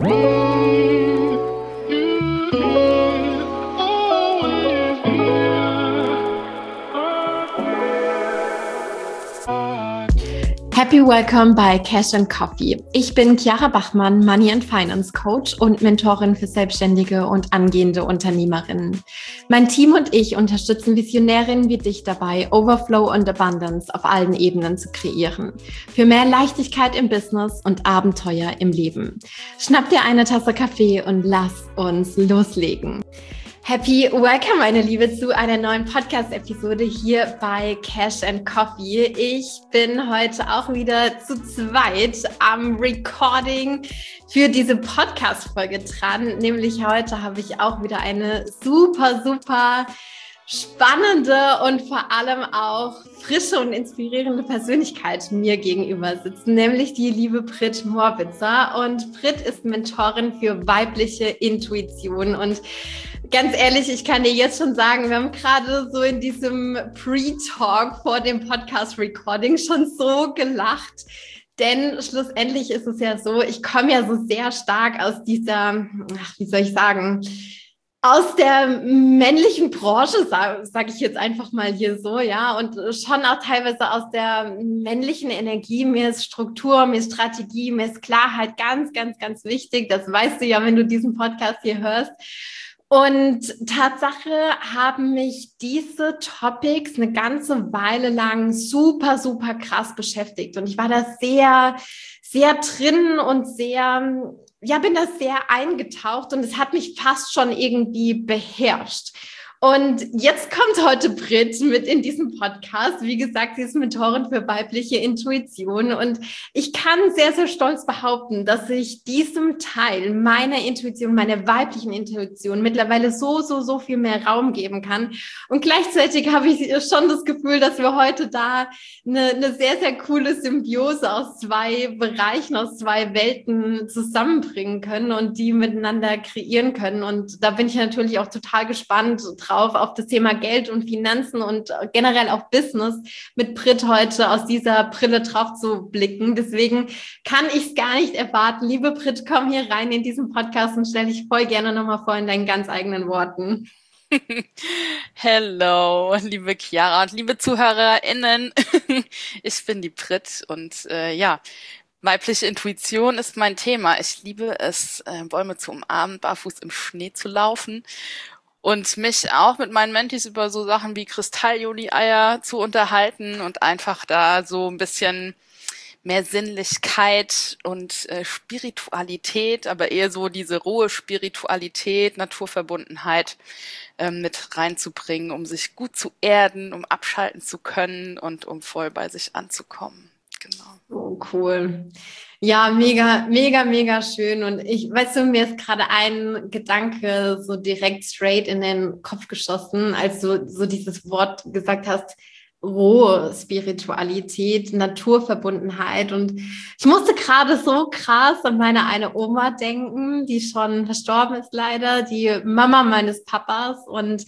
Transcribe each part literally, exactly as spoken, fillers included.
Happy Welcome bei Cash and Coffee. Ich bin Chiara Bachmann, Money and Finance Coach und Mentorin für Selbstständige und angehende Unternehmerinnen. Mein Team und ich unterstützen Visionärinnen wie dich dabei, Overflow und Abundance auf allen Ebenen zu kreieren. Für mehr Leichtigkeit im Business und Abenteuer im Leben. Schnapp dir eine Tasse Kaffee und lass uns loslegen. Happy Welcome, meine Liebe, zu einer neuen Podcast-Episode hier bei Cash and Coffee. Ich bin heute auch wieder zu zweit am Recording für diese Podcast-Folge dran. Nämlich heute habe ich auch wieder eine super, super spannende und vor allem auch frische und inspirierende Persönlichkeit mir gegenüber sitzen, nämlich die liebe Brit Morbitzer. Und Brit ist Mentorin für weibliche Intuition. Und ganz ehrlich, ich kann dir jetzt schon sagen, wir haben gerade so in diesem Pre-Talk vor dem Podcast-Recording schon so gelacht. Denn schlussendlich ist es ja so, ich komme ja so sehr stark aus dieser, ach, wie soll ich sagen, aus der männlichen Branche, sage sag ich jetzt einfach mal hier so, ja, und schon auch teilweise aus der männlichen Energie. Mir ist Struktur, mir ist Strategie, mir ist Klarheit ganz, ganz, ganz wichtig. Das weißt du ja, wenn du diesen Podcast hier hörst. Und Tatsache haben mich diese Topics eine ganze Weile lang super, super krass beschäftigt. Und ich war da sehr, sehr drin und sehr, ja, bin da sehr eingetaucht und es hat mich fast schon irgendwie beherrscht. Und jetzt kommt heute Brit mit in diesem Podcast. Wie gesagt, sie ist Mentorin für weibliche Intuition und ich kann sehr, sehr stolz behaupten, dass ich diesem Teil meiner Intuition, meiner weiblichen Intuition mittlerweile so, so, so viel mehr Raum geben kann. Und gleichzeitig habe ich schon das Gefühl, dass wir heute da eine, eine sehr, sehr coole Symbiose aus zwei Bereichen, aus zwei Welten zusammenbringen können und die miteinander kreieren können. Und da bin ich natürlich auch total gespannt drauf, auf das Thema Geld und Finanzen und generell auch Business mit Brit heute aus dieser Brille drauf zu blicken. Deswegen kann ich es gar nicht erwarten. Liebe Brit, komm hier rein in diesen Podcast und stell dich voll gerne nochmal vor in deinen ganz eigenen Worten. Hello, liebe Chiara und liebe ZuhörerInnen. Ich bin die Brit und äh, ja, weibliche Intuition ist mein Thema. Ich liebe es, äh, Bäume zu umarmen, barfuß im Schnee zu laufen. Und mich auch mit meinen Mentis über so Sachen wie Kristall-Joli-Eier zu unterhalten und einfach da so ein bisschen mehr Sinnlichkeit und äh, Spiritualität, aber eher so diese rohe Spiritualität, Naturverbundenheit ähm, mit reinzubringen, um sich gut zu erden, um abschalten zu können und um voll bei sich anzukommen. Genau. Oh, cool. Ja, mega, mega, mega schön. Und ich, weißt du, mir ist gerade ein Gedanke so direkt straight in den Kopf geschossen, als du so dieses Wort gesagt hast, rohe Spiritualität, Naturverbundenheit. Und ich musste gerade so krass an meine eine Oma denken, die schon verstorben ist leider, die Mama meines Papas. Und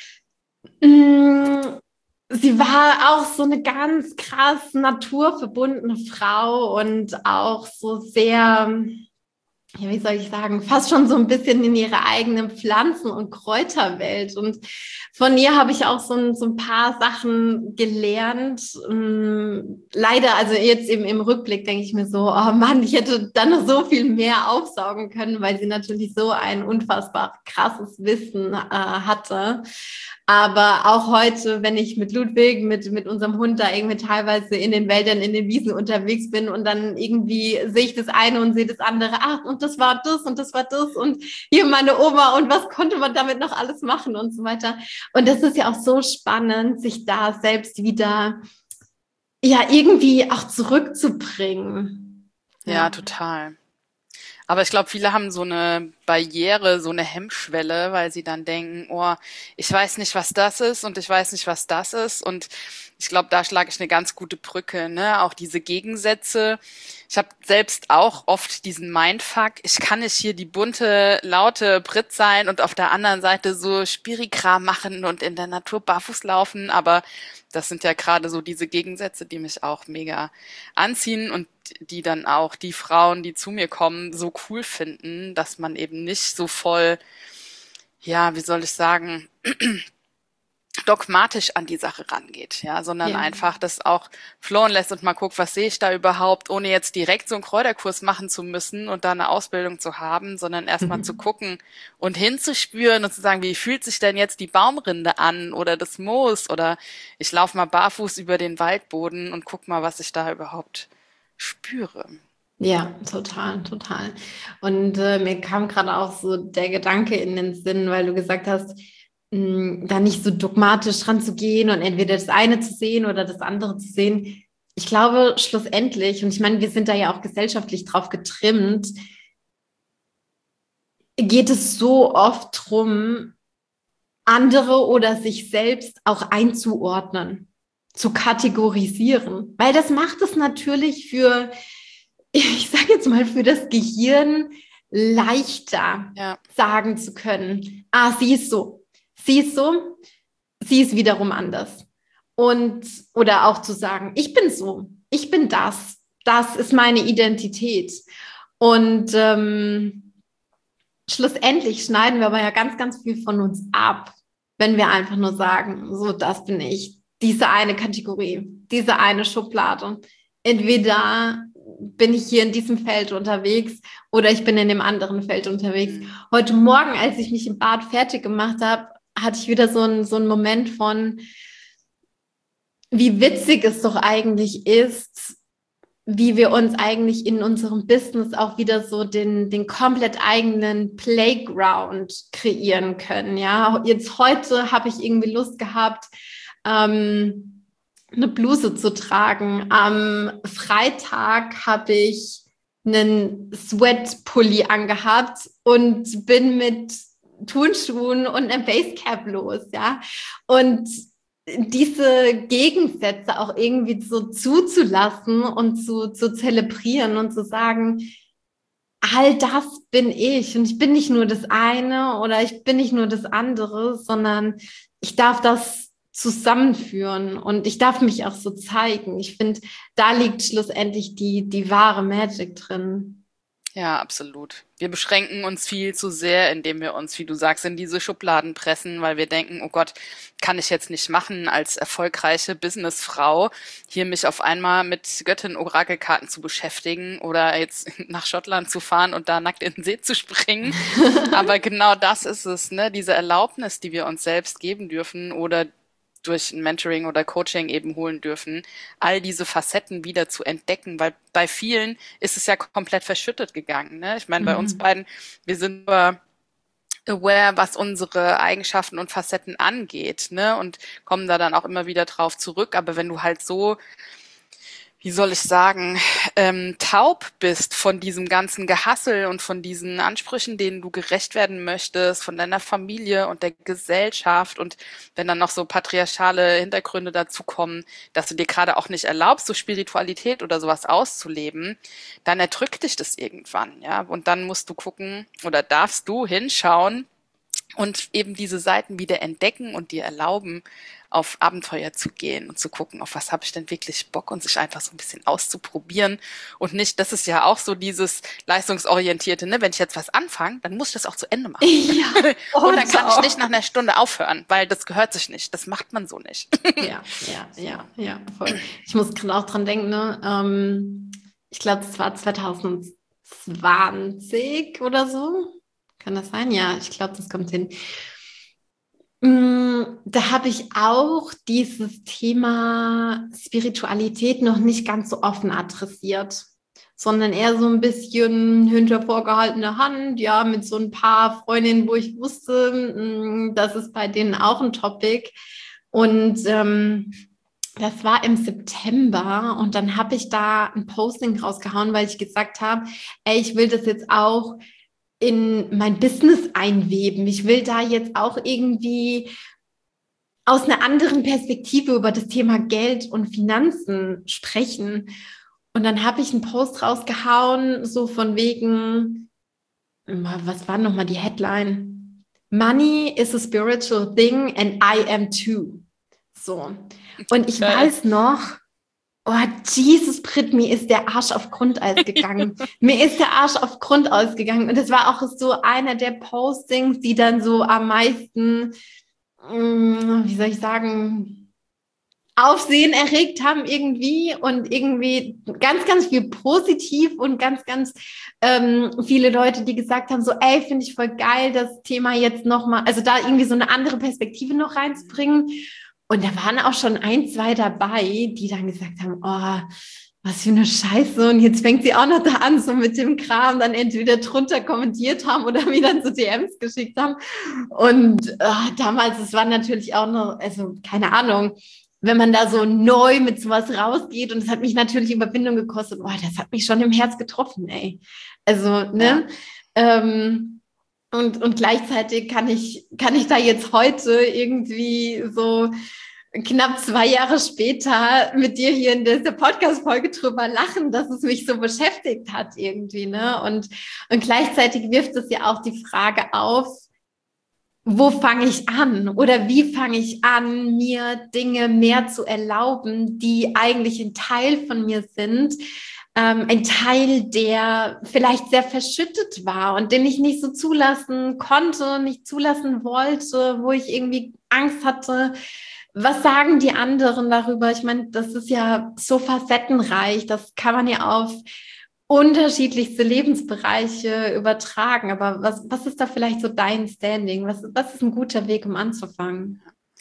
mh, sie war auch so eine ganz krass naturverbundene Frau und auch so sehr, ja, wie soll ich sagen, fast schon so ein bisschen in ihrer eigenen Pflanzen- und Kräuterwelt. Und von ihr habe ich auch so ein, so ein paar Sachen gelernt. Ähm, leider, also jetzt eben im Rückblick denke ich mir so, oh Mann, ich hätte da noch so viel mehr aufsaugen können, weil sie natürlich so ein unfassbar krasses Wissen äh, hatte. Aber auch heute, wenn ich mit Ludwig, mit, mit unserem Hund da irgendwie teilweise in den Wäldern, in den Wiesen unterwegs bin und dann irgendwie sehe ich das eine und sehe das andere, ach, und das war das und das war das und hier meine Oma und was konnte man damit noch alles machen und so weiter. Und das ist ja auch so spannend, sich da selbst wieder, ja, irgendwie auch zurückzubringen. Ja, ja, total. Aber ich glaube, viele haben so eine Barriere, so eine Hemmschwelle, weil sie dann denken, oh, ich weiß nicht, was das ist und ich weiß nicht, was das ist. Und ich glaube, da schlage ich eine ganz gute Brücke, ne? Auch diese Gegensätze Ich habe selbst auch oft diesen Mindfuck, ich kann nicht hier die bunte, laute Brit sein und auf der anderen Seite so Spirikram machen und in der Natur barfuß laufen, aber das sind ja gerade so diese Gegensätze, die mich auch mega anziehen und die dann auch die Frauen, die zu mir kommen, so cool finden, dass man eben nicht so voll, ja, wie soll ich sagen, dogmatisch an die Sache rangeht, ja, sondern Ja. einfach das auch flowen lässt und mal guckt, was sehe ich da überhaupt, ohne jetzt direkt so einen Kräuterkurs machen zu müssen und da eine Ausbildung zu haben, sondern erstmal Mhm. zu gucken und hinzuspüren und zu sagen, wie fühlt sich denn jetzt die Baumrinde an oder das Moos oder ich laufe mal barfuß über den Waldboden und guck mal, was ich da überhaupt spüre. Ja, total, total. Und äh, mir kam gerade auch so der Gedanke in den Sinn, weil du gesagt hast, mh, da nicht so dogmatisch ranzugehen und entweder das eine zu sehen oder das andere zu sehen. Ich glaube, schlussendlich, und ich meine, wir sind da ja auch gesellschaftlich drauf getrimmt, geht es so oft drum, andere oder sich selbst auch einzuordnen, zu kategorisieren. Weil das macht es natürlich für, ich sage jetzt mal, für das Gehirn leichter Ja. sagen zu können, ah, sie ist so, sie ist so, sie ist wiederum anders. Und, oder auch zu sagen, ich bin so, ich bin das, das ist meine Identität. Und ähm, schlussendlich schneiden wir aber ja ganz, ganz viel von uns ab, wenn wir einfach nur sagen, so, das bin ich, diese eine Kategorie, diese eine Schublade. Entweder bin ich hier in diesem Feld unterwegs oder ich bin in dem anderen Feld unterwegs. Mhm. Heute Morgen, als ich mich im Bad fertig gemacht habe, hatte ich wieder so einen, so einen Moment von, wie witzig es doch eigentlich ist, wie wir uns eigentlich in unserem Business auch wieder so den, den komplett eigenen Playground kreieren können. Ja, jetzt heute habe ich irgendwie Lust gehabt, ähm, eine Bluse zu tragen. Am Freitag habe ich einen Sweatpulli angehabt und bin mit Turnschuhen und einem Basecap los. Ja, und diese Gegensätze auch irgendwie so zuzulassen und zu, zu zelebrieren und zu sagen, all das bin ich und ich bin nicht nur das eine oder ich bin nicht nur das andere, sondern ich darf das zusammenführen und ich darf mich auch so zeigen. Ich finde, da liegt schlussendlich die, die wahre Magic drin. Ja, absolut. Wir beschränken uns viel zu sehr, indem wir uns, wie du sagst, in diese Schubladen pressen, weil wir denken, oh Gott, kann ich jetzt nicht machen, als erfolgreiche Businessfrau hier mich auf einmal mit Göttin-Orakelkarten zu beschäftigen oder jetzt nach Schottland zu fahren und da nackt in den See zu springen. Aber genau das ist es, ne? Diese Erlaubnis, die wir uns selbst geben dürfen oder durch ein Mentoring oder Coaching eben holen dürfen, all diese Facetten wieder zu entdecken, weil bei vielen ist es ja komplett verschüttet gegangen. Ne? Ich meine, bei mhm. uns beiden, wir sind aber aware, was unsere Eigenschaften und Facetten angeht, ne? Und kommen da dann auch immer wieder drauf zurück. Aber wenn du halt so, wie soll ich sagen, ähm, taub bist von diesem ganzen Gehassel und von diesen Ansprüchen, denen du gerecht werden möchtest, von deiner Familie und der Gesellschaft und wenn dann noch so patriarchale Hintergründe dazukommen, dass du dir gerade auch nicht erlaubst, so Spiritualität oder sowas auszuleben, dann erdrückt dich das irgendwann, ja. Und dann musst du gucken oder darfst du hinschauen und eben diese Seiten wieder entdecken und dir erlauben, auf Abenteuer zu gehen und zu gucken, auf was habe ich denn wirklich Bock und sich einfach so ein bisschen auszuprobieren und nicht, das ist ja auch so dieses leistungsorientierte, ne, wenn ich jetzt was anfange, dann muss ich das auch zu Ende machen. Ja, und dann kann ich nicht nach einer Stunde aufhören, weil das gehört sich nicht, das macht man so nicht. Ja, ja, ja, ja, voll. Ich muss gerade auch dran denken, ne, ähm, ich glaube, es war zwanzig zwanzig oder so. Kann das sein? Ja, ich glaube, das kommt hin. Da habe ich auch dieses Thema Spiritualität noch nicht ganz so offen adressiert, sondern eher so ein bisschen hinter vorgehaltener Hand, ja, mit so ein paar Freundinnen, wo ich wusste, das ist bei denen auch ein Topic. Und ähm, das war im September und dann habe ich da ein Posting rausgehauen, weil ich gesagt habe, ey, ich will das jetzt auch in mein Business einweben. Ich will da jetzt auch irgendwie aus einer anderen Perspektive über das Thema Geld und Finanzen sprechen. Und dann habe ich einen Post rausgehauen, so von wegen, was war nochmal die Headline? Money is a spiritual thing and I am too. So. Und ich Geil. weiß noch, oh, Jesus, Brit, mir ist der Arsch auf Grundeis gegangen. Mir ist der Arsch auf Grundeis gegangen. Und das war auch so einer der Postings, die dann so am meisten, wie soll ich sagen, Aufsehen erregt haben irgendwie und irgendwie ganz, ganz viel positiv und ganz, ganz ähm, viele Leute, die gesagt haben, so, ey, finde ich voll geil, das Thema jetzt nochmal, also da irgendwie so eine andere Perspektive noch reinzubringen. Und da waren auch schon ein, zwei dabei, die dann gesagt haben, oh, was für eine Scheiße. Und jetzt fängt sie auch noch da an, so mit dem Kram, dann entweder drunter kommentiert haben oder mir dann so D Ms geschickt haben. Und oh, damals, es war natürlich auch noch, also keine Ahnung, wenn man da so neu mit sowas rausgeht, und es hat mich natürlich Überwindung gekostet, boah, das hat mich schon im Herz getroffen, ey. Also, ne? Ja. Ähm, und, und gleichzeitig kann ich, kann ich da jetzt heute irgendwie so knapp zwei Jahre später mit dir hier in dieser Podcast-Folge drüber lachen, dass es mich so beschäftigt hat irgendwie, ne? Und, und gleichzeitig wirft es ja auch die Frage auf, wo fange ich an oder wie fange ich an, mir Dinge mehr zu erlauben, die eigentlich ein Teil von mir sind, ähm, ein Teil, der vielleicht sehr verschüttet war und den ich nicht so zulassen konnte, nicht zulassen wollte, wo ich irgendwie Angst hatte. Was sagen die anderen darüber? Ich meine, das ist ja so facettenreich, das kann man ja auf unterschiedlichste Lebensbereiche übertragen. Aber was, was ist da vielleicht so dein Standing? Was, was ist ein guter Weg, um anzufangen?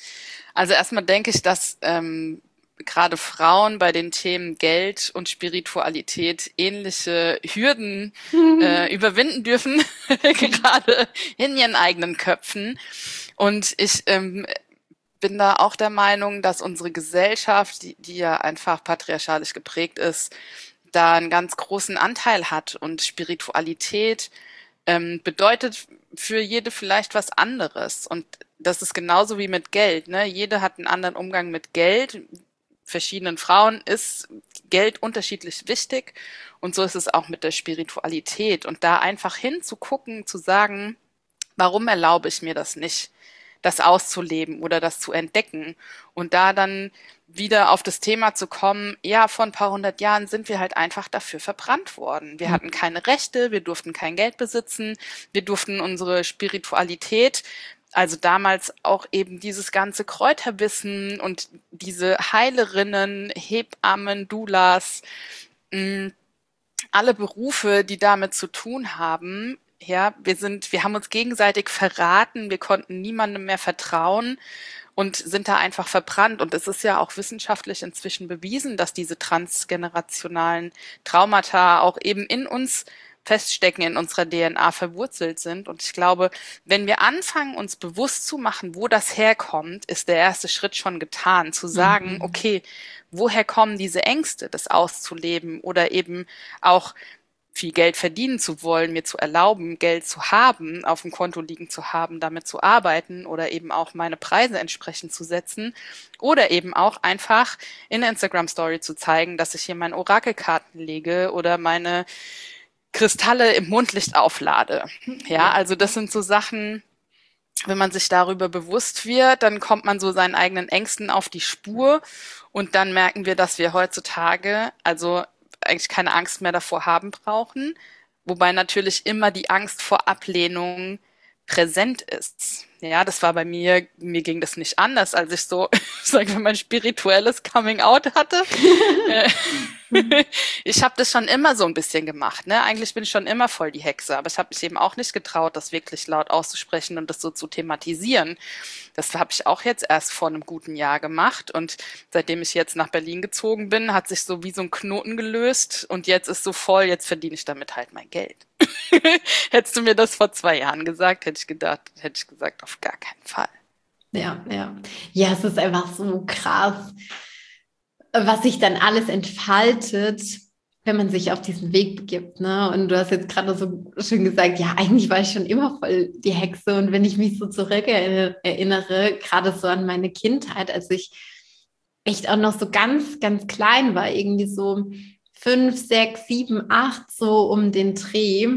Also erstmal denke ich, dass ähm, gerade Frauen bei den Themen Geld und Spiritualität ähnliche Hürden äh, überwinden dürfen, gerade in ihren eigenen Köpfen. Und ich ähm, bin da auch der Meinung, dass unsere Gesellschaft, die, die ja einfach patriarchalisch geprägt ist, da einen ganz großen Anteil hat, und Spiritualität ähm, bedeutet für jede vielleicht was anderes, und das ist genauso wie mit Geld, ne? Jede hat einen anderen Umgang mit Geld. Verschiedenen Frauen ist Geld unterschiedlich wichtig, und so ist es auch mit der Spiritualität, und da einfach hinzugucken, zu sagen, warum erlaube ich mir das nicht, das auszuleben oder das zu entdecken, und da dann wieder auf das Thema zu kommen, ja, vor ein paar hundert Jahren sind wir halt einfach dafür verbrannt worden. Wir mhm. hatten keine Rechte, wir durften kein Geld besitzen, wir durften unsere Spiritualität, also damals auch eben dieses ganze Kräuterwissen und diese Heilerinnen, Hebammen, Doulas, mh, alle Berufe, die damit zu tun haben. Ja, wir sind, wir haben uns gegenseitig verraten, wir konnten niemandem mehr vertrauen und sind da einfach verbrannt. Und es ist ja auch wissenschaftlich inzwischen bewiesen, dass diese transgenerationalen Traumata auch eben in uns feststecken, in unserer D N A verwurzelt sind. Und ich glaube, wenn wir anfangen, uns bewusst zu machen, wo das herkommt, ist der erste Schritt schon getan, zu sagen, mhm. okay, woher kommen diese Ängste, das auszuleben oder eben auch viel Geld verdienen zu wollen, mir zu erlauben, Geld zu haben, auf dem Konto liegen zu haben, damit zu arbeiten oder eben auch meine Preise entsprechend zu setzen oder eben auch einfach in der Instagram-Story zu zeigen, dass ich hier meine Orakelkarten lege oder meine Kristalle im Mondlicht auflade. Ja, also das sind so Sachen, wenn man sich darüber bewusst wird, dann kommt man so seinen eigenen Ängsten auf die Spur, und dann merken wir, dass wir heutzutage, also eigentlich keine Angst mehr davor haben brauchen, wobei natürlich immer die Angst vor Ablehnung präsent ist. Ja, das war bei mir, mir ging das nicht anders, als ich so, sagen wir mal, spirituelles Coming-out hatte. Ich habe das schon immer so ein bisschen gemacht, ne? Eigentlich bin ich schon immer voll die Hexe, aber ich habe mich eben auch nicht getraut, das wirklich laut auszusprechen und das so zu thematisieren. Das habe ich auch jetzt erst vor einem guten Jahr gemacht, und seitdem ich jetzt nach Berlin gezogen bin, hat sich so wie so ein Knoten gelöst, und jetzt ist so voll, jetzt verdiene ich damit halt mein Geld. Hättest du mir das vor zwei Jahren gesagt, hätte ich gedacht, hätte ich gesagt, auf gar keinen Fall. Ja, ja. Ja, es ist einfach so krass, was sich dann alles entfaltet, wenn man sich auf diesen Weg begibt, ne? Und du hast jetzt gerade so schön gesagt, ja, eigentlich war ich schon immer voll die Hexe. Und wenn ich mich so zurück erinnere, gerade so an meine Kindheit, als ich echt auch noch so ganz, ganz klein war, irgendwie so fünf, sechs, sieben, acht, so um den Dreh.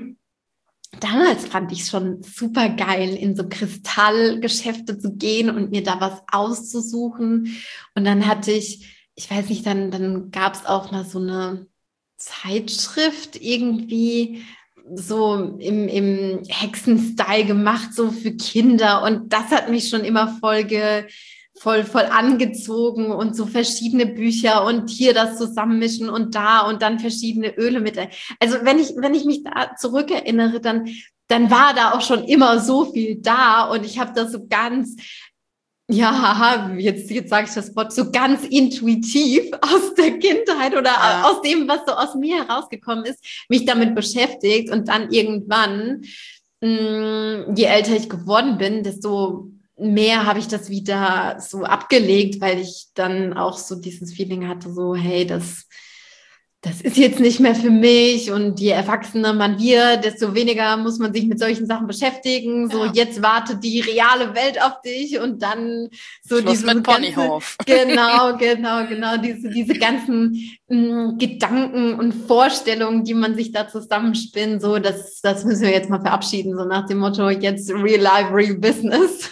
Damals fand ich schon super geil, in so Kristallgeschäfte zu gehen und mir da was auszusuchen. Und dann hatte ich, ich weiß nicht, dann, dann gab es auch mal so eine Zeitschrift irgendwie so im, im Hexenstyle gemacht, so für Kinder. Und das hat mich schon immer voll ge, voll, voll angezogen und so verschiedene Bücher und hier das zusammenmischen und da und dann verschiedene Öle mit. Also wenn ich, wenn ich mich da zurückerinnere, dann, dann war da auch schon immer so viel da und ich habe das so ganz, ja, haha, jetzt, jetzt sage ich das Wort, so ganz intuitiv aus der Kindheit oder ja. aus dem, was so aus mir herausgekommen ist, mich damit beschäftigt und dann irgendwann, mh, je älter ich geworden bin, desto mehr habe ich das wieder so abgelegt, weil ich dann auch so dieses Feeling hatte, so, hey, das, das ist jetzt nicht mehr für mich und je erwachsener man wird, desto weniger muss man sich mit solchen Sachen beschäftigen. So, ja. Jetzt wartet die reale Welt auf dich und dann so Schluss diese mit ganze, Ponyhof. Genau, genau, genau, diese, diese ganzen mh, Gedanken und Vorstellungen, die man sich da zusammenspinnt, so, das, das müssen wir jetzt mal verabschieden, so nach dem Motto, jetzt real life, real business.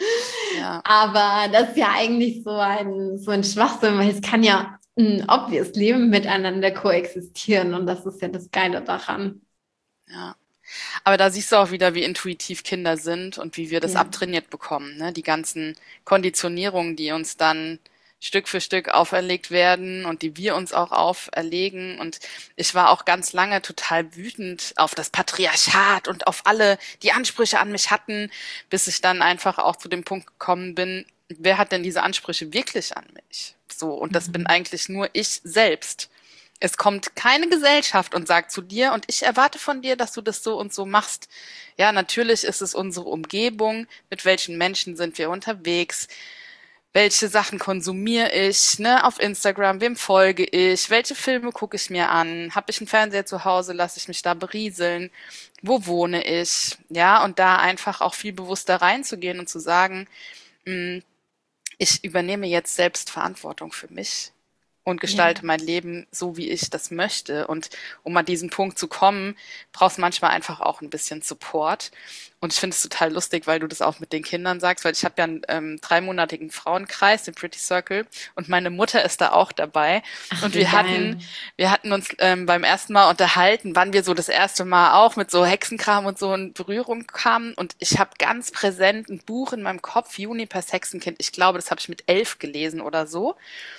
Ja. Aber das ist ja eigentlich so ein, so ein Schwachsinn, weil es kann ja obviously miteinander koexistieren und das ist ja das Geile daran. Ja, aber da siehst du auch wieder, wie intuitiv Kinder sind und wie wir das Ja. abtrainiert bekommen, ne? Die ganzen Konditionierungen, die uns dann Stück für Stück auferlegt werden und die wir uns auch auferlegen. Und ich war auch ganz lange total wütend auf das Patriarchat und auf alle, die Ansprüche an mich hatten, bis ich dann einfach auch zu dem Punkt gekommen bin, wer hat denn diese Ansprüche wirklich an mich? So, und das mhm. bin eigentlich nur ich selbst. Es kommt keine Gesellschaft und sagt zu dir, und ich erwarte von dir, dass du das so und so machst. Ja, natürlich ist es unsere Umgebung, mit welchen Menschen sind wir unterwegs, welche Sachen konsumiere ich, ne, auf Instagram, wem folge ich, welche Filme gucke ich mir an, habe ich einen Fernseher zu Hause, lasse ich mich da berieseln, wo wohne ich, ja, und da einfach auch viel bewusster reinzugehen und zu sagen, mh, ich übernehme jetzt selbst Verantwortung für mich und gestalte ja. mein Leben so, wie ich das möchte. Und um an diesen Punkt zu kommen, brauchst du manchmal einfach auch ein bisschen Support. Und ich finde es total lustig, weil du das auch mit den Kindern sagst, weil ich habe ja einen ähm, dreimonatigen Frauenkreis, den Pretty Circle, und meine Mutter ist da auch dabei. Ach, und wir geil. hatten, wir hatten uns ähm, beim ersten Mal unterhalten, wann wir so das erste Mal auch mit so Hexenkram und so in Berührung kamen. Und ich habe ganz präsent ein Buch in meinem Kopf, Junipers Hexenkind. Ich glaube, das habe ich mit elf gelesen oder so.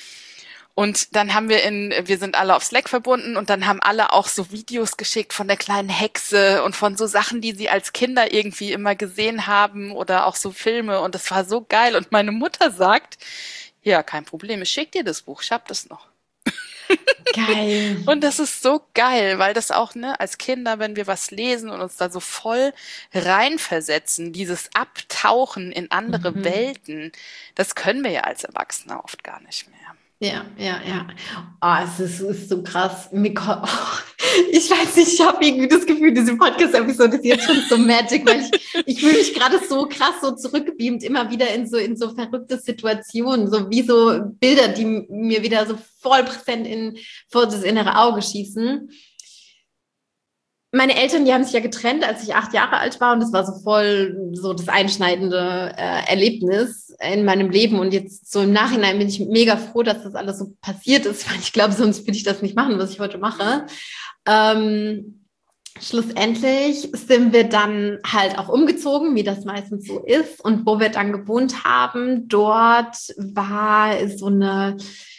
Und dann haben wir in, wir sind alle auf Slack verbunden und dann haben alle auch so Videos geschickt von der kleinen Hexe und von so Sachen, die sie als Kinder irgendwie immer gesehen haben oder auch so Filme und das war so geil. Und meine Mutter sagt, ja, kein Problem, ich schick dir das Buch, ich hab das noch. Geil. Und das ist so geil, weil das auch, ne, als Kinder, wenn wir was lesen und uns da so voll reinversetzen, dieses Abtauchen in andere mhm. Welten, das können wir ja als Erwachsene oft gar nicht mehr. Ja, ja, ja. Oh, es ist, es ist so krass. Oh, ich weiß nicht, ich habe irgendwie das Gefühl, diese Podcast-Episode ist jetzt schon so magic, weil ich, ich fühle mich gerade so krass so zurückgebeamt, immer wieder in so, in so verrückte Situationen, so wie so Bilder, die mir wieder so voll präsent in, vor das innere Auge schießen. Meine Eltern, die haben sich ja getrennt, als ich acht Jahre alt war und das war so voll so das einschneidende äh, Erlebnis in meinem Leben und jetzt so im Nachhinein bin ich mega froh, dass das alles so passiert ist, weil ich glaube, sonst würde ich das nicht machen, was ich heute mache. Ähm, schlussendlich sind wir dann halt auch umgezogen, wie das meistens so ist und wo wir dann gewohnt haben, dort war so eine,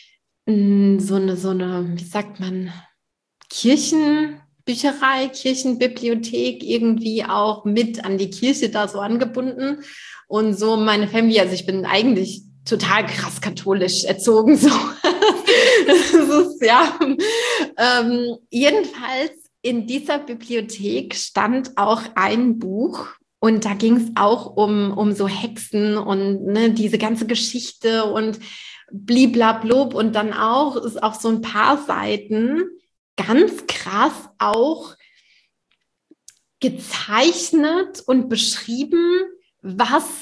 so eine, so eine, wie sagt man, Kirchen... Bücherei, Kirchenbibliothek irgendwie auch mit an die Kirche da so angebunden und so meine Familie, also ich bin eigentlich total krass katholisch erzogen, so. Das ist, ja, ähm, jedenfalls in dieser Bibliothek stand auch ein Buch und da ging es auch um, um so Hexen und ne, diese ganze Geschichte und bliblablub und dann auch ist auch so ein paar Seiten ganz krass auch gezeichnet und beschrieben, was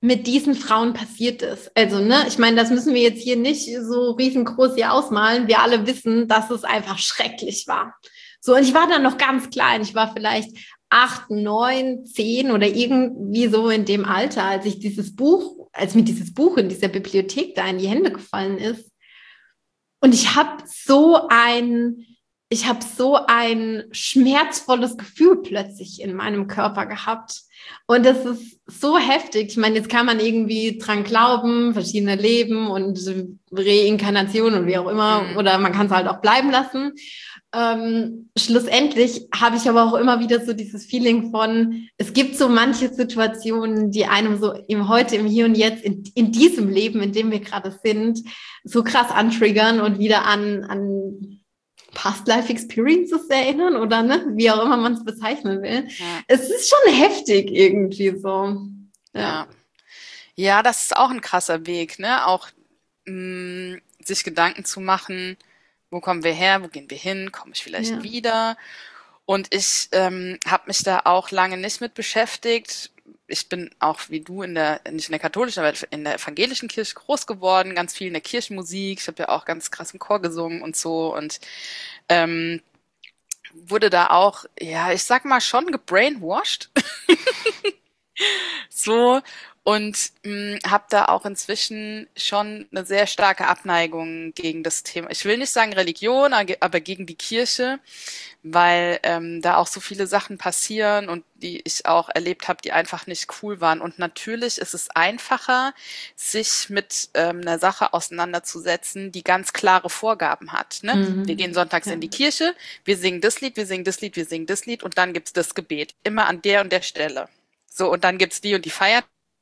mit diesen Frauen passiert ist. Also, ne, ich meine, das müssen wir jetzt hier nicht so riesengroß hier ausmalen. Wir alle wissen, dass es einfach schrecklich war. So, und ich war dann noch ganz klein. Ich war vielleicht acht, neun, zehn oder irgendwie so in dem Alter, als ich dieses Buch, als mir dieses Buch in dieser Bibliothek da in die Hände gefallen ist. Und ich habe so ein, ich habe so ein schmerzvolles Gefühl plötzlich in meinem Körper gehabt. Und das ist so heftig. Ich meine, jetzt kann man irgendwie dran glauben, verschiedene Leben und Reinkarnation und wie auch immer, mhm. oder man kann es halt auch bleiben lassen. Ähm, schlussendlich habe ich aber auch immer wieder so dieses Feeling von, es gibt so manche Situationen, die einem so im Heute, im Hier und Jetzt, in, in diesem Leben, in dem wir gerade sind, so krass antriggern und wieder an, an Past-Life-Experiences erinnern oder ne, wie auch immer man es bezeichnen will. Ja. Es ist schon heftig irgendwie so. Ja, ja. ja das ist auch ein krasser Weg, ne? Auch mh, sich Gedanken zu machen, wo kommen wir her, wo gehen wir hin, komme ich vielleicht ja. wieder? Und ich ähm, habe mich da auch lange nicht mit beschäftigt. Ich bin auch wie du in der, nicht in der katholischen, aber in der evangelischen Kirche groß geworden, ganz viel in der Kirchenmusik. Ich habe ja auch ganz krass im Chor gesungen und so und ähm, wurde da auch, ja, ich sag mal schon gebrainwashed. so. Und habe da auch inzwischen schon eine sehr starke Abneigung gegen das Thema. Ich will nicht sagen Religion, aber gegen die Kirche, weil ähm, da auch so viele Sachen passieren und die ich auch erlebt habe, die einfach nicht cool waren. Und natürlich ist es einfacher, sich mit ähm, einer Sache auseinanderzusetzen, die ganz klare Vorgaben hat. Ne? Mhm. Wir gehen sonntags ja. in die Kirche, wir singen das Lied, wir singen das Lied, wir singen das Lied und dann gibt's das Gebet. Immer an der und der Stelle. So, und dann gibt's die und die Feier.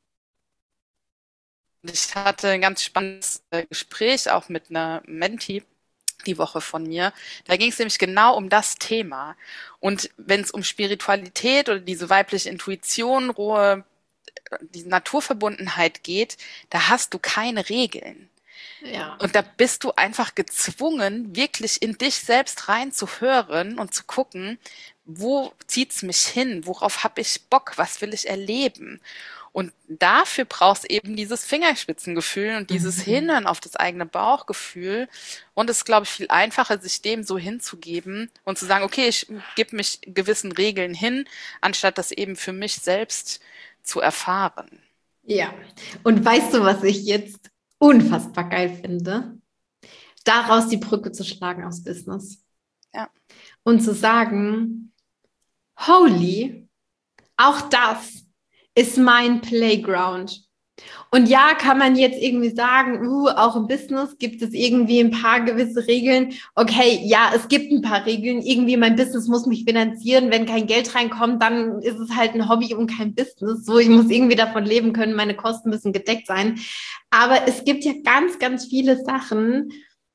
Ich hatte ein ganz spannendes Gespräch auch mit einer Mentee die Woche von mir. Da ging es nämlich genau um das Thema. Und wenn es um Spiritualität oder diese weibliche Intuition, rohe, diese Naturverbundenheit geht, da hast du keine Regeln. Ja. Und da bist du einfach gezwungen, wirklich in dich selbst reinzuhören und zu gucken, wo zieht's mich hin? Worauf habe ich Bock? Was will ich erleben? Und dafür brauchst du eben dieses Fingerspitzengefühl und dieses mhm. Hinhören auf das eigene Bauchgefühl. Und es ist, glaube ich, viel einfacher, sich dem so hinzugeben und zu sagen, okay, ich gebe mich gewissen Regeln hin, anstatt das eben für mich selbst zu erfahren. Ja, und weißt du, was ich jetzt unfassbar geil finde? Daraus die Brücke zu schlagen aus Business. Ja. Und zu sagen, holy, auch das ist mein Playground. Und ja, kann man jetzt irgendwie sagen, uh, auch im Business gibt es irgendwie ein paar gewisse Regeln. Okay, ja, es gibt ein paar Regeln. Irgendwie mein Business muss mich finanzieren. Wenn kein Geld reinkommt, dann ist es halt ein Hobby und kein Business. So, ich muss irgendwie davon leben können. Meine Kosten müssen gedeckt sein. Aber es gibt ja ganz, ganz viele Sachen,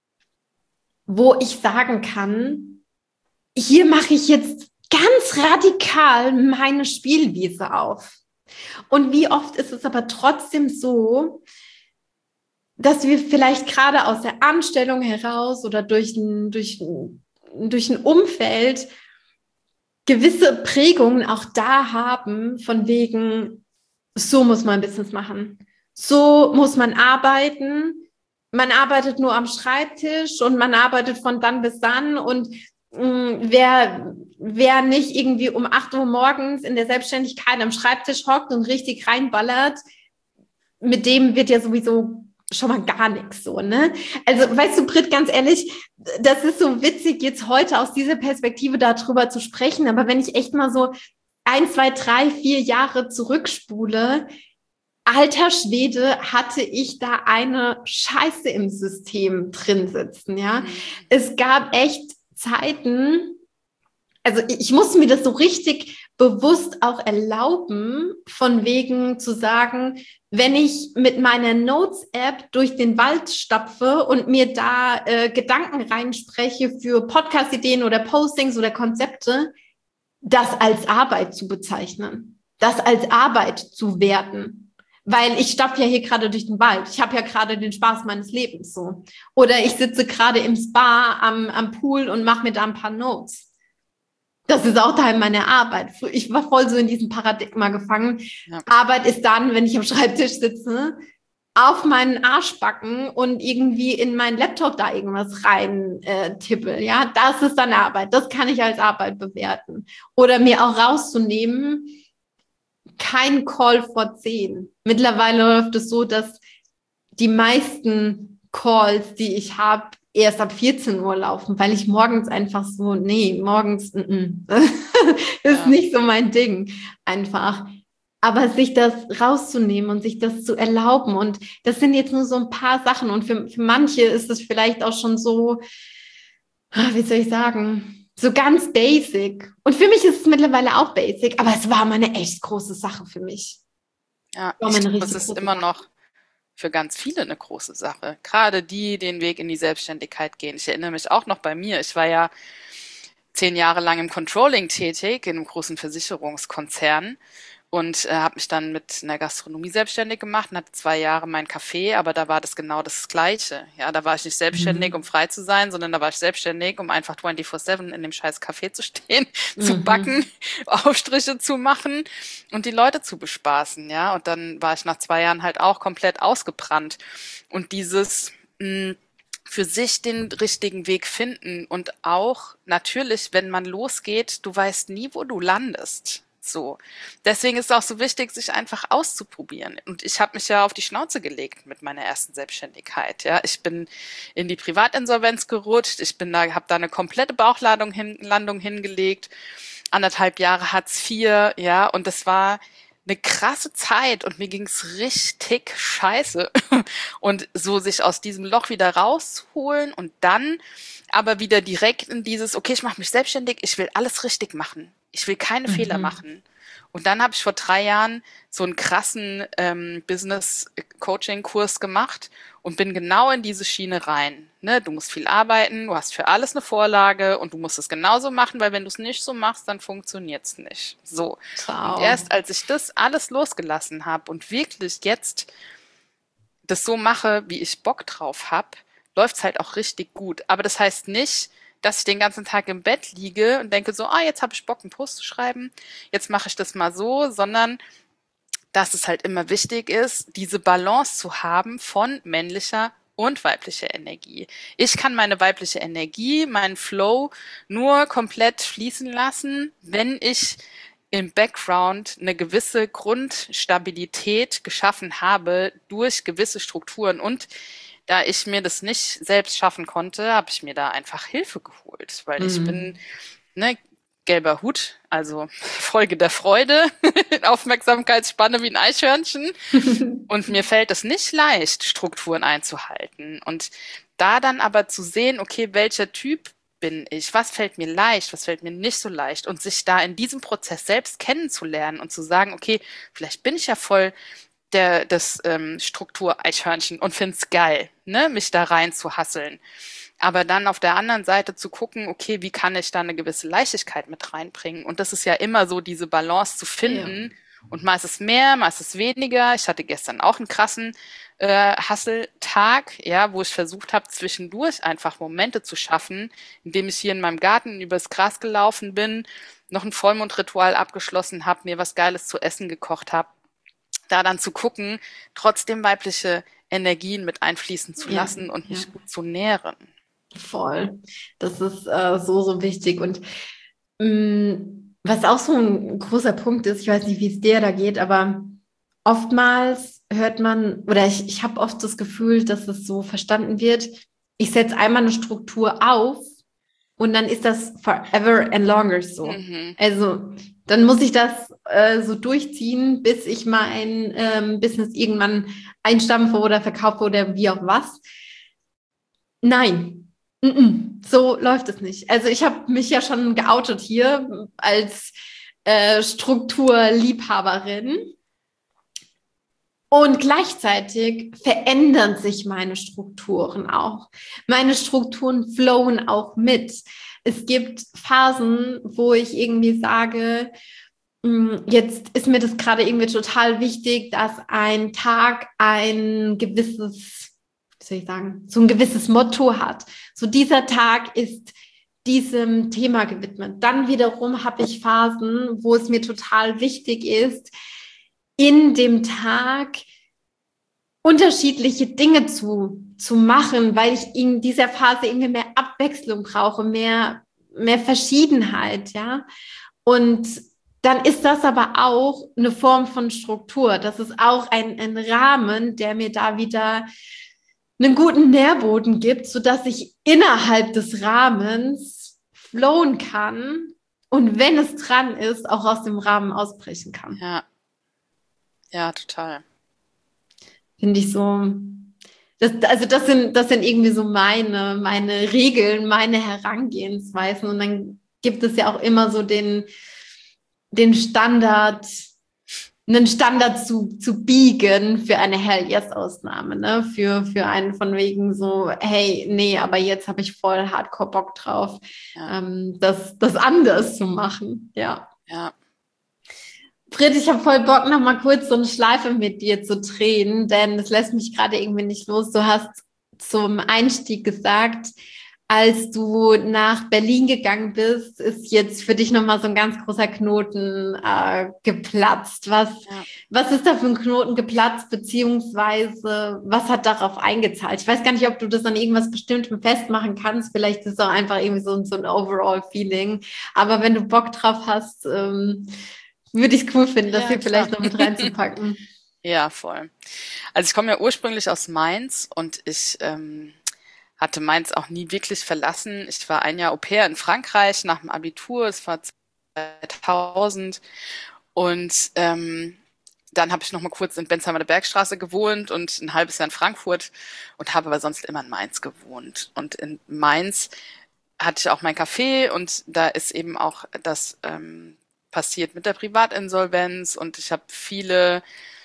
wo ich sagen kann, hier mache ich jetzt ganz radikal meine Spielwiese auf. Und wie oft ist es aber trotzdem so, dass wir vielleicht gerade aus der Anstellung heraus oder durch ein, durch ein, durch ein Umfeld gewisse Prägungen auch da haben, von wegen, so muss man Business machen, so muss man arbeiten, man arbeitet nur am Schreibtisch und man arbeitet von dann bis dann und mh, wer... Wer nicht irgendwie um acht Uhr morgens in der Selbstständigkeit am Schreibtisch hockt und richtig reinballert, mit dem wird ja sowieso schon mal gar nichts so, ne? Also, weißt du, Britt, ganz ehrlich, das ist so witzig, jetzt heute aus dieser Perspektive darüber zu sprechen, aber wenn ich echt mal so ein, zwei, drei, vier Jahre zurückspule, alter Schwede, hatte ich da eine Scheiße im System drin sitzen, ja? Mhm. Es gab echt Zeiten, also ich musste mir das so richtig bewusst auch erlauben, von wegen zu sagen, wenn ich mit meiner Notes-App durch den Wald stapfe und mir da äh, Gedanken reinspreche für Podcast-Ideen oder Postings oder Konzepte, das als Arbeit zu bezeichnen, das als Arbeit zu werten. Weil ich stapfe ja hier gerade durch den Wald. Ich habe ja gerade den Spaß meines Lebens so. Oder ich sitze gerade im Spa am, am Pool und mache mir da ein paar Notes. Das ist auch Teil meiner Arbeit. Ich war voll so in diesem Paradigma gefangen. Ja. Arbeit ist dann, wenn ich am Schreibtisch sitze, auf meinen Arschbacken und irgendwie in meinen Laptop da irgendwas rein äh, tippe. Ja, das ist dann Arbeit. Das kann ich als Arbeit bewerten. Oder mir auch rauszunehmen, kein Call vor zehn. Mittlerweile läuft es so, dass die meisten Calls, die ich habe, erst ab vierzehn Uhr laufen, weil ich morgens einfach so, nee, morgens n -n. ist ja. nicht so mein Ding. Einfach. Aber sich das rauszunehmen und sich das zu erlauben. Und das sind jetzt nur so ein paar Sachen. Und für, für manche ist es vielleicht auch schon so, wie soll ich sagen, so ganz basic. Und für mich ist es mittlerweile auch basic, aber es war mal eine echt große Sache für mich. Ja, ich glaube, es ist immer noch für ganz viele eine große Sache. Gerade die, den Weg in die Selbstständigkeit gehen. Ich erinnere mich auch noch bei mir. Ich war ja zehn Jahre lang im Controlling tätig, in einem großen Versicherungskonzern. Und äh, habe mich dann mit einer Gastronomie selbstständig gemacht und hatte zwei Jahre mein Café, aber da war das genau das Gleiche. Ja, da war ich nicht selbstständig, mhm. um frei zu sein, sondern da war ich selbstständig, um einfach vierundzwanzig sieben in dem scheiß Café zu stehen, mhm. zu backen, Aufstriche zu machen und die Leute zu bespaßen. Ja, und dann war ich nach zwei Jahren halt auch komplett ausgebrannt. Und dieses mh, für sich den richtigen Weg finden und auch natürlich, wenn man losgeht, du weißt nie, wo du landest. So. Deswegen ist es auch so wichtig, sich einfach auszuprobieren. Und ich habe mich ja auf die Schnauze gelegt mit meiner ersten Selbstständigkeit. Ja, ich bin in die Privatinsolvenz gerutscht. Ich bin da, habe da eine komplette Bauchlandung hin, Landung hingelegt. Anderthalb Jahre Hartz vier. Ja, und das war eine krasse Zeit und mir ging's richtig scheiße. Und so sich aus diesem Loch wieder rausholen und dann aber wieder direkt in dieses, okay, ich mache mich selbstständig, ich will alles richtig machen. Ich will keine mhm. Fehler machen. Und dann habe ich vor drei Jahren so einen krassen ähm, Business-Coaching-Kurs gemacht und bin genau in diese Schiene rein. Ne? Du musst viel arbeiten, du hast für alles eine Vorlage und du musst es genauso machen, weil wenn du es nicht so machst, dann funktioniert's nicht. So. Wow. Und erst als ich das alles losgelassen habe und wirklich jetzt das so mache, wie ich Bock drauf habe, läuft's halt auch richtig gut. Aber das heißt nicht, dass ich den ganzen Tag im Bett liege und denke so, ah, jetzt habe ich Bock, einen Post zu schreiben, jetzt mache ich das mal so, sondern dass es halt immer wichtig ist, diese Balance zu haben von männlicher und weiblicher Energie. Ich kann meine weibliche Energie, meinen Flow nur komplett fließen lassen, wenn ich im Background eine gewisse Grundstabilität geschaffen habe durch gewisse Strukturen. Und da ich mir das nicht selbst schaffen konnte, habe ich mir da einfach Hilfe geholt, weil mhm. ich bin, ne, gelber Hut, also Folge der Freude, Aufmerksamkeitsspanne wie ein Eichhörnchen und mir fällt es nicht leicht, Strukturen einzuhalten und da dann aber zu sehen, okay, welcher Typ bin ich, was fällt mir leicht, was fällt mir nicht so leicht und sich da in diesem Prozess selbst kennenzulernen und zu sagen, okay, vielleicht bin ich ja voll der das ähm, Struktur-Eichhörnchen und find's geil, ne, mich da rein zu hasseln. Aber dann auf der anderen Seite zu gucken, okay, wie kann ich da eine gewisse Leichtigkeit mit reinbringen? Und das ist ja immer so, diese Balance zu finden. Ja. Und mal ist es mehr, mal ist es weniger. Ich hatte gestern auch einen krassen äh, Hasseltag, ja, wo ich versucht habe, zwischendurch einfach Momente zu schaffen, indem ich hier in meinem Garten übers Gras gelaufen bin, noch ein Vollmondritual abgeschlossen habe, mir was Geiles zu essen gekocht habe. Da dann zu gucken, trotzdem weibliche Energien mit einfließen zu lassen ja, und mich ja. gut zu nähren. Voll. Das ist äh, so, so wichtig. Und mh, was auch so ein großer Punkt ist, ich weiß nicht, wie es dir da geht, aber oftmals hört man, oder ich, ich habe oft das Gefühl, dass es so verstanden wird, ich setze einmal eine Struktur auf und dann ist das forever and longer so. Mhm. Also dann muss ich das äh, so durchziehen, bis ich mein ähm, Business irgendwann einstampfe oder verkaufe oder wie auch was. Nein, Mm-mm. so läuft es nicht. Also ich habe mich ja schon geoutet hier als äh, Strukturliebhaberin. Und gleichzeitig verändern sich meine Strukturen auch. Meine Strukturen flowen auch mit. Es gibt Phasen, wo ich irgendwie sage, jetzt ist mir das gerade irgendwie total wichtig, dass ein Tag ein gewisses, wie soll ich sagen, so ein gewisses Motto hat. So dieser Tag ist diesem Thema gewidmet. Dann wiederum habe ich Phasen, wo es mir total wichtig ist, in dem Tag unterschiedliche Dinge zu, zu machen, weil ich in dieser Phase irgendwie mehr Abwechslung brauche, mehr, mehr Verschiedenheit, ja. Und dann ist das aber auch eine Form von Struktur. Das ist auch ein, ein Rahmen, der mir da wieder einen guten Nährboden gibt, sodass ich innerhalb des Rahmens flowen kann und wenn es dran ist, auch aus dem Rahmen ausbrechen kann. Ja, ja, total. Finde ich so. Das, also das sind, das sind irgendwie so meine, meine Regeln, meine Herangehensweisen. Und dann gibt es ja auch immer so den, den Standard, einen Standard zu, zu biegen für eine Hell-Yes-Ausnahme, ne? Für, für einen von wegen so, hey, nee, aber jetzt habe ich voll Hardcore Bock drauf, Ja. ähm, das, das anders zu machen. Ja. Ja. Britt, ich habe voll Bock, noch mal kurz so eine Schleife mit dir zu drehen, denn es lässt mich gerade irgendwie nicht los. Du hast zum Einstieg gesagt, als du nach Berlin gegangen bist, ist jetzt für dich noch mal so ein ganz großer Knoten äh, geplatzt. Was, Ja. was ist da für ein Knoten geplatzt, beziehungsweise was hat darauf eingezahlt? Ich weiß gar nicht, ob du das an irgendwas Bestimmtem festmachen kannst. Vielleicht ist es auch einfach irgendwie so, so ein Overall-Feeling. Aber wenn du Bock drauf hast, ähm, würde ich es cool finden, das Ja, hier klar. vielleicht noch mit reinzupacken. Ja, voll. Also ich komme ja ursprünglich aus Mainz und ich ähm, hatte Mainz auch nie wirklich verlassen. Ich war ein Jahr Au-pair in Frankreich nach dem Abitur, es war zweitausend und ähm, dann habe ich noch mal kurz in Bensheimer Bergstraße gewohnt und ein halbes Jahr in Frankfurt und habe aber sonst immer in Mainz gewohnt. Und in Mainz hatte ich auch mein Café und da ist eben auch das ähm, passiert mit der Privatinsolvenz und ich habe viele,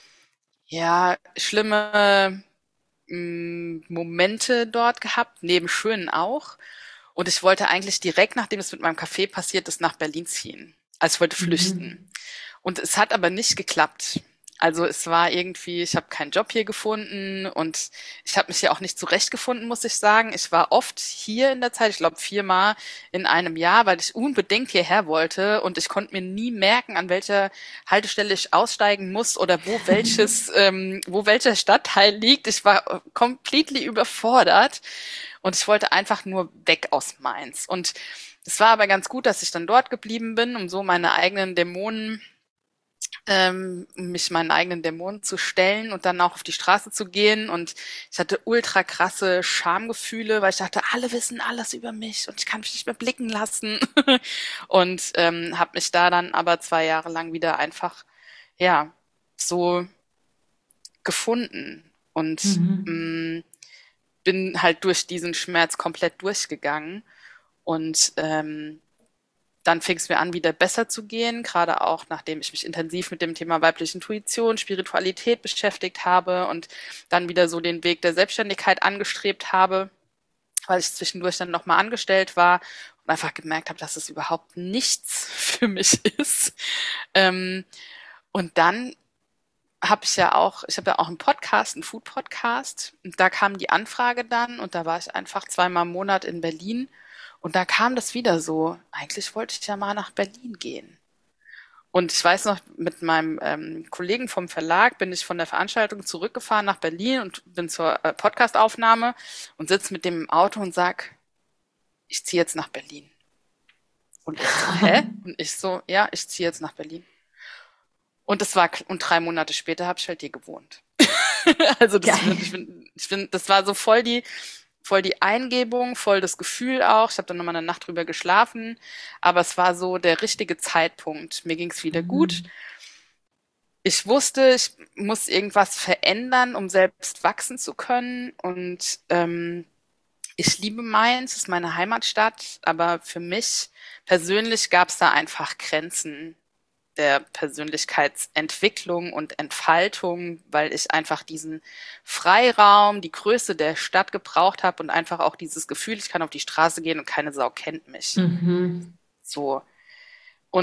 ja, schlimme mh, Momente dort gehabt, neben schönen auch. Und ich wollte eigentlich direkt, nachdem es mit meinem Café passiert ist, nach Berlin ziehen. Also ich wollte flüchten. Mhm. Und es hat aber nicht geklappt. Also es war irgendwie, ich habe keinen Job hier gefunden und ich habe mich hier auch nicht zurechtgefunden, muss ich sagen. Ich war oft hier in der Zeit, ich glaube viermal in einem Jahr, weil ich unbedingt hierher wollte und ich konnte mir nie merken, an welcher Haltestelle ich aussteigen muss oder wo welches, ähm, wo welcher Stadtteil liegt. Ich war completely überfordert und ich wollte einfach nur weg aus Mainz. Und es war aber ganz gut, dass ich dann dort geblieben bin, um so meine eigenen Dämonen ähm, mich meinen eigenen Dämonen zu stellen und dann auch auf die Straße zu gehen. Und ich hatte ultra krasse Schamgefühle, weil ich dachte, alle wissen alles über mich und ich kann mich nicht mehr blicken lassen. Und ähm, habe mich da dann aber zwei Jahre lang wieder einfach, ja, so gefunden und Mhm. mh, bin halt durch diesen Schmerz komplett durchgegangen. Und ähm, dann fing es mir an, wieder besser zu gehen, gerade auch nachdem ich mich intensiv mit dem Thema weibliche Intuition, Spiritualität beschäftigt habe und dann wieder so den Weg der Selbstständigkeit angestrebt habe, weil ich zwischendurch dann nochmal angestellt war und einfach gemerkt habe, dass es überhaupt nichts für mich ist. Ähm, und dann habe ich ja auch, ich habe ja auch einen Podcast, einen Food-Podcast, und da kam die Anfrage dann und da war ich einfach zweimal im Monat in Berlin. Und da kam das wieder so, eigentlich wollte ich ja mal nach Berlin gehen. Und ich weiß noch, mit meinem ähm, Kollegen vom Verlag bin ich von der Veranstaltung zurückgefahren nach Berlin und bin zur äh, Podcastaufnahme und sitze mit dem im Auto und sag, ich ziehe jetzt nach Berlin. Und ich so, hä? Und ich so, ja, ich ziehe jetzt nach Berlin. Und das war, und drei Monate später habe ich halt hier gewohnt. Also das, Geil. ich bin, ich bin, das war so voll die, voll die Eingebung, voll das Gefühl auch. Ich habe dann nochmal eine Nacht drüber geschlafen, aber es war so der richtige Zeitpunkt. Mir ging es wieder gut. Mhm. Ich wusste, ich muss irgendwas verändern, um selbst wachsen zu können. Und ähm, ich liebe Mainz, es ist meine Heimatstadt, aber für mich persönlich gab es da einfach Grenzen der Persönlichkeitsentwicklung und Entfaltung, weil ich einfach diesen Freiraum, die Größe der Stadt gebraucht habe und einfach auch dieses Gefühl, ich kann auf die Straße gehen und keine Sau kennt mich. Mhm. So. Und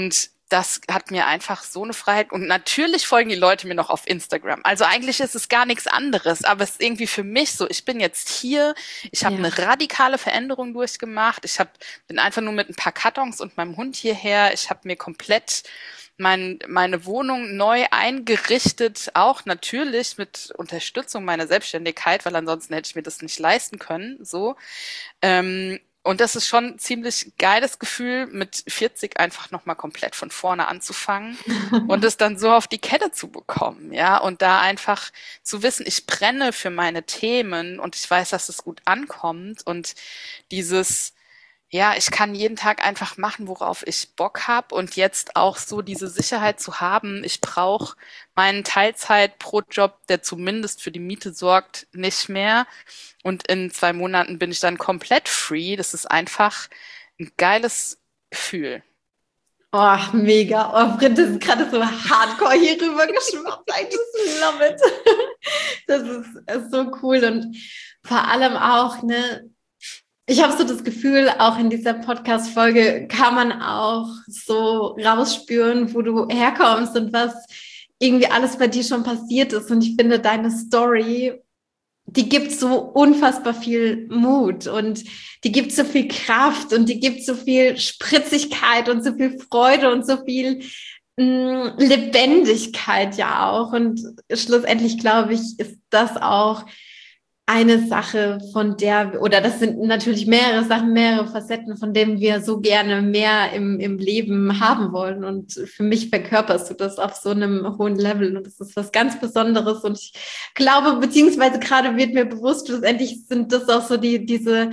das hat mir einfach so eine Freiheit. Und natürlich folgen die Leute mir noch auf Instagram. Also eigentlich ist es gar nichts anderes, aber es ist irgendwie für mich so, ich bin jetzt hier, ich habe ja. eine radikale Veränderung durchgemacht. Ich hab, bin einfach nur mit ein paar Kartons und meinem Hund hierher. Ich habe mir komplett mein, meine Wohnung neu eingerichtet, auch natürlich mit Unterstützung meiner Selbstständigkeit, weil ansonsten hätte ich mir das nicht leisten können. So. Ähm, Und das ist schon ein ziemlich geiles Gefühl, mit vierzig einfach nochmal komplett von vorne anzufangen und es dann so auf die Kette zu bekommen, ja, und da einfach zu wissen, ich brenne für meine Themen und ich weiß, dass es gut ankommt und dieses, ja, ich kann jeden Tag einfach machen, worauf ich Bock habe und jetzt auch so diese Sicherheit zu haben, ich brauche meinen Teilzeit-Pro-Job, der zumindest für die Miete sorgt, nicht mehr. Und in zwei Monaten bin ich dann komplett free. Das ist einfach ein geiles Gefühl. Oh, mega. Oh, Britt, das ist gerade so hardcore hier rüber geschwappt. I just love it. Das ist, ist so cool. Und vor allem auch, ne, ich habe so das Gefühl, auch in dieser Podcast-Folge kann man auch so rausspüren, wo du herkommst und was irgendwie alles bei dir schon passiert ist. Und ich finde, deine Story, die gibt so unfassbar viel Mut und die gibt so viel Kraft und die gibt so viel Spritzigkeit und so viel Freude und so viel mh, Lebendigkeit ja auch. Und schlussendlich, glaube ich, ist das auch eine Sache, von der, oder das sind natürlich mehrere Sachen, mehrere Facetten, von denen wir so gerne mehr im, im Leben haben wollen. Und für mich verkörperst du das auf so einem hohen Level. Und das ist was ganz Besonderes. Und ich glaube, beziehungsweise gerade wird mir bewusst, schlussendlich sind das auch so die, diese,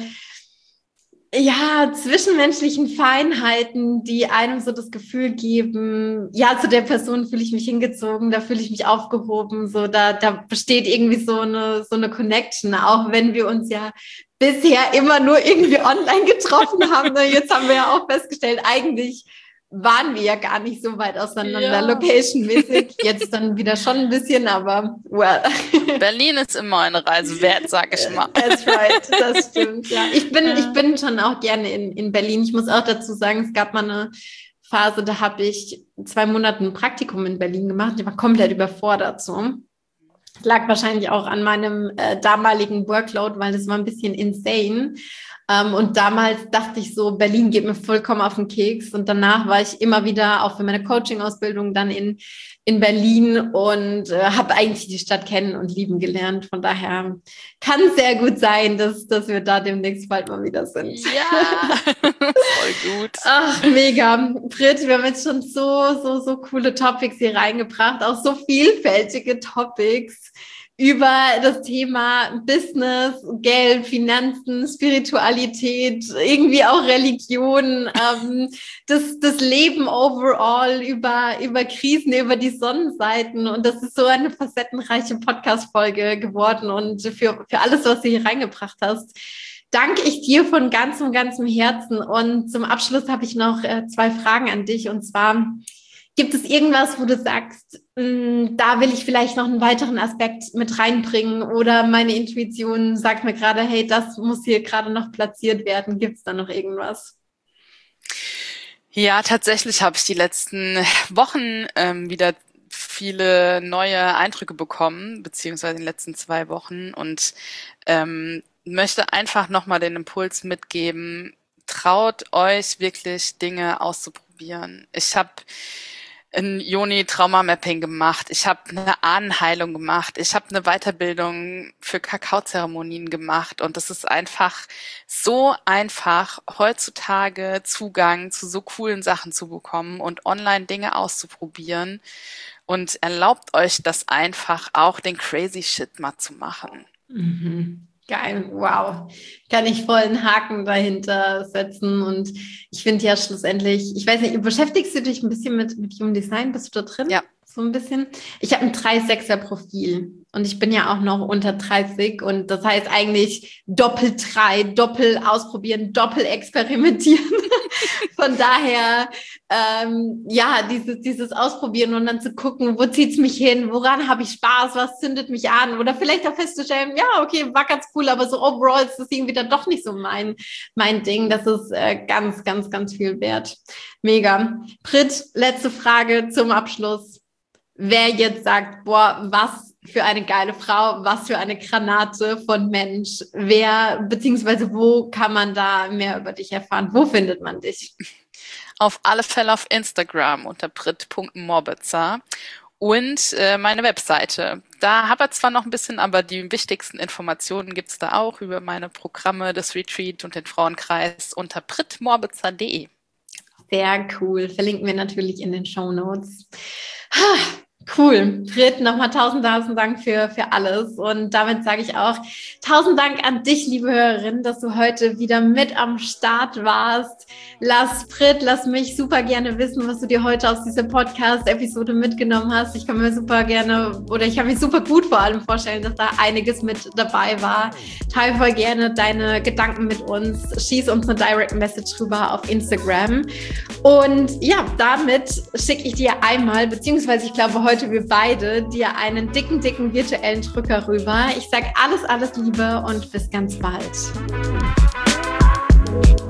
ja, zwischenmenschlichen Feinheiten, die einem so das Gefühl geben, ja, zu der Person fühle ich mich hingezogen, da fühle ich mich aufgehoben, so, da, da besteht irgendwie so eine, so eine Connection, auch wenn wir uns ja bisher immer nur irgendwie online getroffen haben. Jetzt haben wir ja auch festgestellt, eigentlich waren wir ja gar nicht so weit auseinander, ja. Location-mäßig. Jetzt dann wieder schon ein bisschen, aber well. Berlin ist immer eine Reise wert, sag ich mal. That's right, das stimmt, ja. Ich bin, ich bin schon auch gerne in, in Berlin. Ich muss auch dazu sagen, es gab mal eine Phase, da habe ich zwei Monate ein Praktikum in Berlin gemacht. Ich war komplett überfordert so. Das lag wahrscheinlich auch an meinem äh, damaligen Workload, weil das war ein bisschen insane. Um, und damals dachte ich so, Berlin geht mir vollkommen auf den Keks. Und danach war ich immer wieder, auch für meine Coaching-Ausbildung, dann in, in Berlin und äh, habe eigentlich die Stadt kennen und lieben gelernt. Von daher kann es sehr gut sein, dass, dass wir da demnächst bald mal wieder sind. Ja, voll gut. Ach, mega. Britt, wir haben jetzt schon so, so, so coole Topics hier reingebracht, auch so vielfältige Topics über das Thema Business, Geld, Finanzen, Spiritualität, irgendwie auch Religion, ähm, das, das Leben overall, über, über Krisen, über die Sonnenseiten. Und das ist so eine facettenreiche Podcast-Folge geworden. Und für, für alles, was du hier reingebracht hast, danke ich dir von ganzem, ganzem Herzen. Und zum Abschluss habe ich noch äh, zwei Fragen an dich. Und zwar, gibt es irgendwas, wo du sagst, mh, da will ich vielleicht noch einen weiteren Aspekt mit reinbringen oder meine Intuition sagt mir gerade, hey, das muss hier gerade noch platziert werden. Gibt es da noch irgendwas? Ja, tatsächlich habe ich die letzten Wochen ähm, wieder viele neue Eindrücke bekommen, beziehungsweise in den letzten zwei Wochen und ähm, möchte einfach nochmal den Impuls mitgeben, traut euch wirklich Dinge auszuprobieren. Ich habe ein Yoni-Trauma-Mapping gemacht. Ich habe eine Ahnenheilung gemacht. Ich habe eine Weiterbildung für Kakaozeremonien gemacht. Und es ist einfach so einfach, heutzutage Zugang zu so coolen Sachen zu bekommen und online Dinge auszuprobieren. Und erlaubt euch das einfach, auch den crazy Shit mal zu machen. Mhm. Geil, wow. Kann ich voll einen Haken dahinter setzen. Und ich finde ja schlussendlich, ich weiß nicht, beschäftigst du dich ein bisschen mit, mit Human Design? Bist du da drin? Ja, So ein bisschen. Ich habe ein drei sechser Profil und ich bin ja auch noch unter dreißig und das heißt eigentlich doppel drei, doppel ausprobieren, doppel experimentieren. Von daher, ähm, ja, dieses, dieses Ausprobieren und dann zu gucken, wo zieht's mich hin, woran habe ich Spaß, was zündet mich an oder vielleicht auch festzustellen, ja, okay, war ganz cool, aber so overall ist das irgendwie dann doch nicht so mein, mein Ding. Das ist äh, ganz, ganz, ganz viel wert. Mega. Brit, letzte Frage zum Abschluss. Wer jetzt sagt, boah, was für eine geile Frau, was für eine Granate von Mensch, wer, beziehungsweise wo kann man da mehr über dich erfahren? Wo findet man dich? Auf alle Fälle auf Instagram unter brit punkt morbitzer und äh, meine Webseite. Da habe ich zwar noch ein bisschen, aber die wichtigsten Informationen gibt's da auch über meine Programme, das Retreat und den Frauenkreis unter brit punkt morbitzer punkt de. Sehr cool. Verlinken wir natürlich in den Shownotes. Cool. Brit, nochmal tausend, tausend Dank für, für alles. Und damit sage ich auch tausend Dank an dich, liebe Hörerin, dass du heute wieder mit am Start warst. Lass Brit, lass mich super gerne wissen, was du dir heute aus dieser Podcast-Episode mitgenommen hast. Ich kann mir super gerne, oder ich kann mir super gut vor allem vorstellen, dass da einiges mit dabei war. Teil voll gerne deine Gedanken mit uns. Schieß uns eine Direct Message rüber auf Instagram. Und ja, damit schicke ich dir einmal, beziehungsweise ich glaube heute wir beide dir einen dicken, dicken virtuellen Drücker rüber. Ich sage alles, alles Liebe und bis ganz bald.